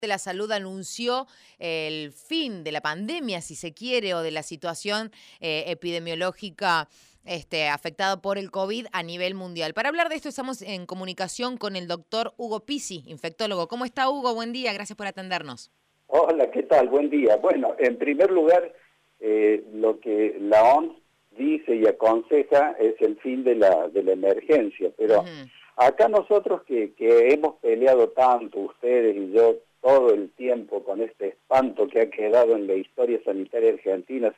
de la Salud anunció el fin de la pandemia, si se quiere, o de la situación epidemiológica afectada por el COVID a nivel mundial. Para hablar de esto estamos en comunicación con el doctor Hugo Pizzi, infectólogo. ¿Cómo está, Hugo? Buen día, gracias por atendernos. Hola, ¿qué tal? Buen día. Bueno, en primer lugar, lo que la OMS dice y aconseja es el fin de la emergencia, pero acá nosotros que hemos peleado tanto, ustedes y yo, todo el tiempo con este espanto que ha quedado en la historia sanitaria argentina,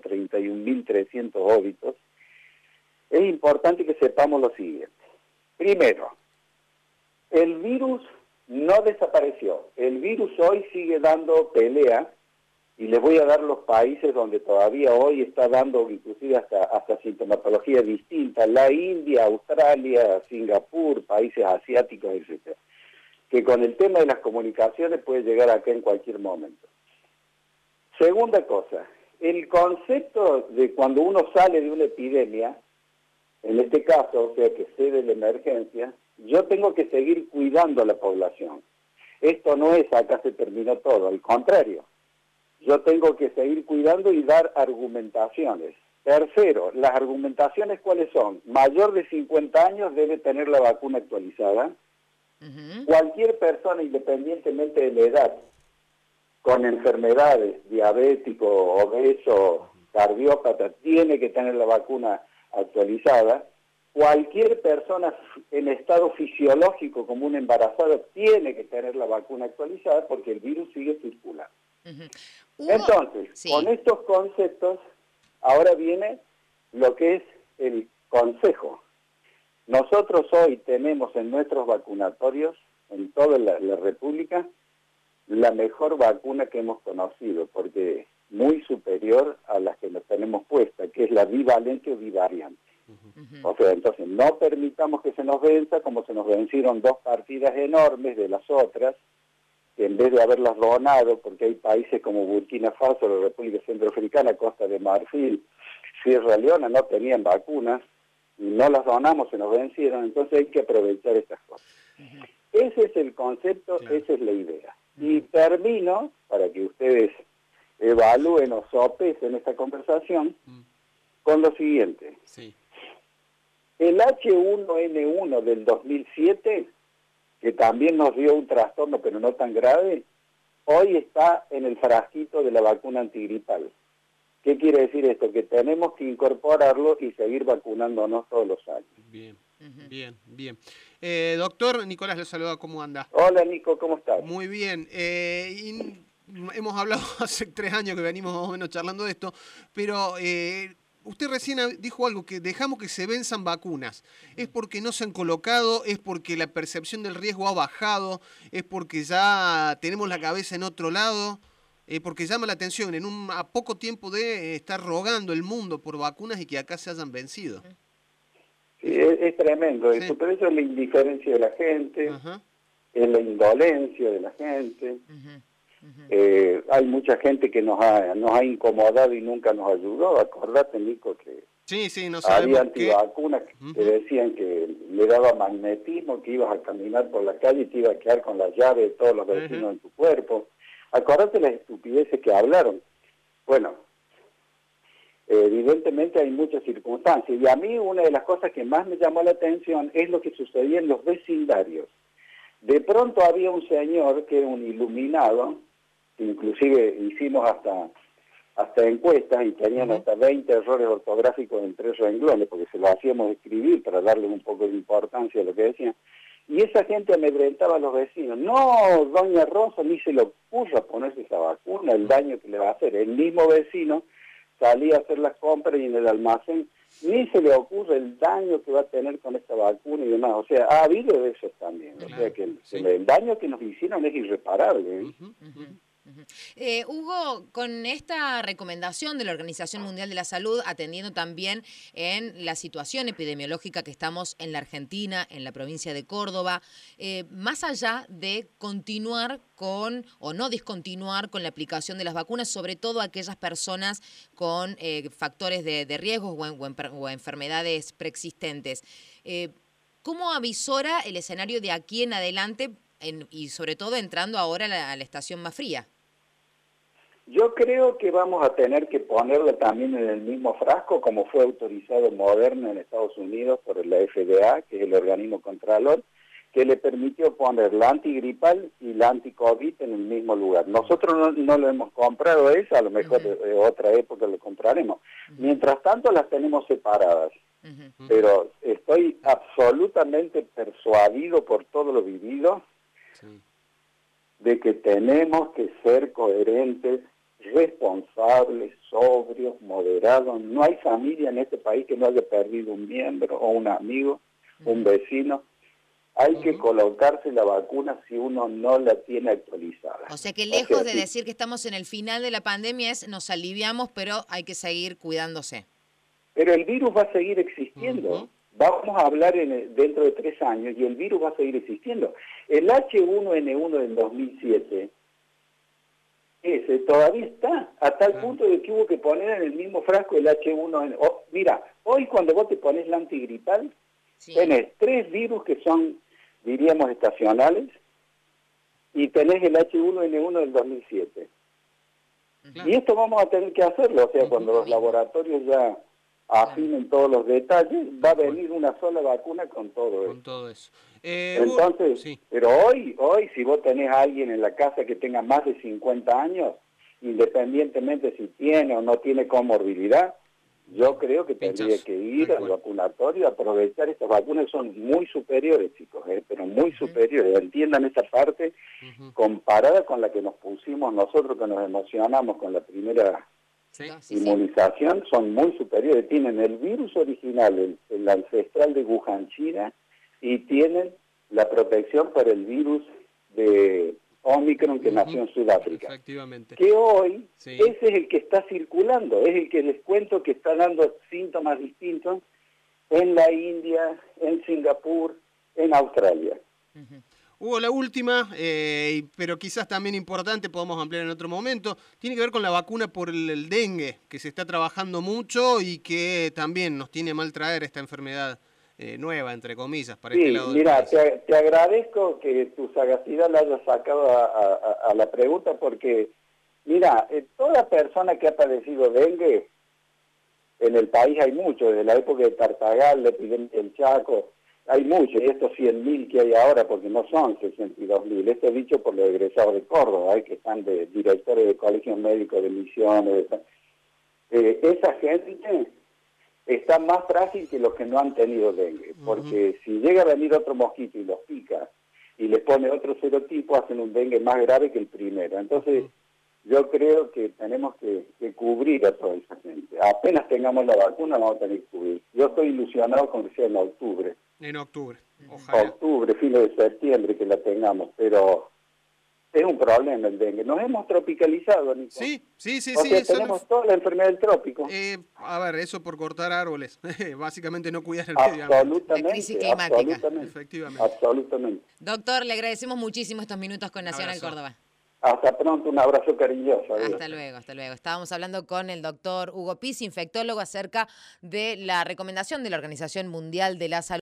131.300 óbitos, es importante que sepamos lo siguiente. Primero, el virus no desapareció. El virus hoy sigue dando pelea y les voy a dar los países donde todavía hoy está dando inclusive hasta sintomatología distinta. La India, Australia, Singapur, países asiáticos, etc. Que con el tema de las comunicaciones puede llegar acá en cualquier momento. Segunda cosa, el concepto de cuando uno sale de una epidemia, en este caso, o sea que cede la emergencia, yo tengo que seguir cuidando a la población. Esto no es acá se terminó todo, al contrario. Yo tengo que seguir cuidando y dar argumentaciones. Tercero, las argumentaciones ¿cuáles son? Mayor de 50 años debe tener la vacuna actualizada. Cualquier persona, independientemente de la edad, con enfermedades, diabético, obeso, cardiópata, tiene que tener la vacuna actualizada. Cualquier persona en estado fisiológico como una embarazada tiene que tener la vacuna actualizada porque el virus sigue circulando. Entonces, con estos conceptos, ahora viene lo que es el consejo. Nosotros hoy tenemos en nuestros vacunatorios, en toda la República, la mejor vacuna que hemos conocido, porque es muy superior a las que nos tenemos puesta, que es la bivalente o bivariante. O sea, entonces no permitamos que se nos venza, como se nos vencieron dos partidas enormes de las otras, que en vez de haberlas donado, porque hay países como Burkina Faso, la República Centroafricana, Costa de Marfil, Sierra Leona, no tenían vacunas, y no las donamos, se nos vencieron, entonces hay que aprovechar estas cosas. Ese es el concepto, esa es la idea. Y termino, para que ustedes evalúen o sopesen esta conversación, con lo siguiente. El H1N1 del 2007, que también nos dio un trastorno, pero no tan grave, hoy está en el frasquito de la vacuna antigripal. ¿Qué quiere decir esto? Que tenemos que incorporarlo y seguir vacunándonos todos los años. Bien, bien. Doctor Nicolás, le saluda, ¿cómo anda? Hola, Nico, ¿cómo estás? Muy bien. Hemos hablado hace 3 años que venimos más o menos charlando de esto, pero usted recién dijo algo, que dejamos que se venzan vacunas. ¿Es porque no se han colocado? ¿Es porque la percepción del riesgo ha bajado? ¿Es porque ya tenemos la cabeza en otro lado? Porque llama la atención, a poco tiempo de estar rogando el mundo por vacunas y que acá se hayan vencido. Sí, es tremendo eso, pero eso es la indiferencia de la gente, es la indolencia de la gente. Hay mucha gente que nos ha incomodado y nunca nos ayudó. Acordate, Nico, que no había antivacunas que decían que le daba magnetismo, que ibas a caminar por la calle y te iba a quedar con la llave de todos los vecinos en tu cuerpo. Acordate las estupideces que hablaron. Bueno, evidentemente hay muchas circunstancias. Y a mí una de las cosas que más me llamó la atención es lo que sucedía en los vecindarios. De pronto había un señor que era un iluminado, que inclusive hicimos hasta encuestas y tenían hasta 20 errores ortográficos en 3 renglones, porque se lo hacíamos escribir para darle un poco de importancia a lo que decían. Y esa gente amedrentaba a los vecinos. No, doña Rosa, ni se le ocurra ponerse esa vacuna, el daño que le va a hacer. El mismo vecino salía a hacer las compras y en el almacén ni se le ocurre el daño que va a tener con esta vacuna y demás. O sea, ha habido de eso también. O sea, que el daño que nos hicieron es irreparable. Hugo, con esta recomendación de la Organización Mundial de la Salud, atendiendo también en la situación epidemiológica que estamos en la Argentina, en la provincia de Córdoba, más allá de continuar con o no discontinuar con la aplicación de las vacunas, sobre todo aquellas personas con factores de riesgo o enfermedades preexistentes, ¿cómo avisora el escenario de aquí en adelante y sobre todo entrando ahora a la estación más fría. Yo creo que vamos a tener que ponerla también en el mismo frasco, como fue autorizado Moderna en Estados Unidos por la FDA, que es el organismo contralor, que le permitió poner la antigripal y la anticovid en el mismo lugar. Nosotros no lo hemos comprado esa, a lo mejor de otra época lo compraremos. Mientras tanto las tenemos separadas. Pero estoy absolutamente persuadido por todo lo vivido de que tenemos que ser coherentes, responsables, sobrios, moderados. No hay familia en este país que no haya perdido un miembro o un amigo, un vecino. Hay que colocarse la vacuna si uno no la tiene actualizada. O sea que lejos de decir que estamos en el final de la pandemia, nos aliviamos, pero hay que seguir cuidándose. Pero el virus va a seguir existiendo. Vamos a hablar dentro de 3 años y el virus va a seguir existiendo. El H1N1 del 2007, ese todavía está, a tal punto de que hubo que poner en el mismo frasco el H1N1. Mira, hoy cuando vos te pones la antigripal, tenés 3 virus que son, diríamos, estacionales, y tenés el H1N1 del 2007. Y esto vamos a tener que hacerlo, o sea, cuando los laboratorios ya afinen todos los detalles, va a venir una sola vacuna con todo eso. Entonces, pero hoy, si vos tenés a alguien en la casa que tenga más de 50 años, independientemente si tiene o no tiene comorbilidad, yo creo que tendría que ir al vacunatorio, aprovechar estas vacunas, son muy superiores, chicos, pero muy superiores. Entiendan esta parte, comparada con la que nos pusimos nosotros, que nos emocionamos con la primera inmunización, son muy superiores. Tienen el virus original, el ancestral de Wuhan, China, y tienen la protección para el virus de Omicron que nació en Sudáfrica. Efectivamente. Que hoy ese es el que está circulando, es el que les cuento que está dando síntomas distintos en la India, en Singapur, en Australia. Hugo, la última, pero quizás también importante, podemos ampliar en otro momento, tiene que ver con la vacuna por el dengue, que se está trabajando mucho y que también nos tiene mal traer esta enfermedad nueva, entre comillas, para este lado del país. Mira, te agradezco que tu sagacidad la hayas sacado a la pregunta, porque, mira, toda persona que ha padecido dengue, en el país hay mucho, desde la época de Tartagal, la epidemia del Chaco, hay mucho, y estos 100.000 que hay ahora, porque no son 62.000, esto es dicho por los egresados de Córdoba, que están de directores de colegios médicos de Misiones, esa gente está más frágil que los que no han tenido dengue, porque si llega a venir otro mosquito y los pica y les pone otro serotipo, hacen un dengue más grave que el primero. Entonces, yo creo que tenemos que cubrir a toda esa gente. Apenas tengamos la vacuna, vamos a tener que cubrir. Yo estoy ilusionado con que sea en octubre. En octubre, ojalá. Octubre, fines de septiembre que la tengamos, pero es un problema el dengue. Nos hemos tropicalizado, Nico. Sí. O sea, tenemos toda la enfermedad del trópico. A ver, eso por cortar árboles. Básicamente no cuidar el medio ambiente. Absolutamente. La crisis climática. Efectivamente. Absolutamente. Doctor, le agradecemos muchísimo estos minutos con Nacional Abrazo. Córdoba. Hasta pronto, un abrazo cariñoso. Adiós. Hasta luego. Estábamos hablando con el doctor Hugo Pizzi, infectólogo, acerca de la recomendación de la Organización Mundial de la Salud